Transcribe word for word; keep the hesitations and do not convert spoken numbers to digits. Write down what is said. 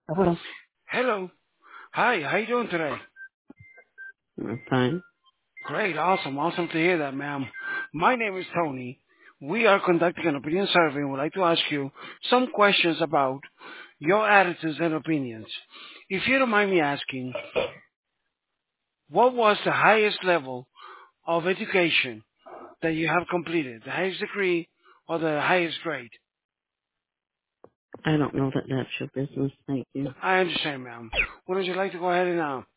Hello. Hello. Hi, how you doing today? I'm fine. Great, awesome, awesome to hear that, ma'am. My name is Tony. We are conducting an opinion survey and would like to ask you some questions about your attitudes and opinions. If you don't mind me asking, what was the highest level of education that you have completed? The highest degree or the highest grade? I don't know that that's your business. Thank you. I understand, ma'am. Would you like to go ahead and uh,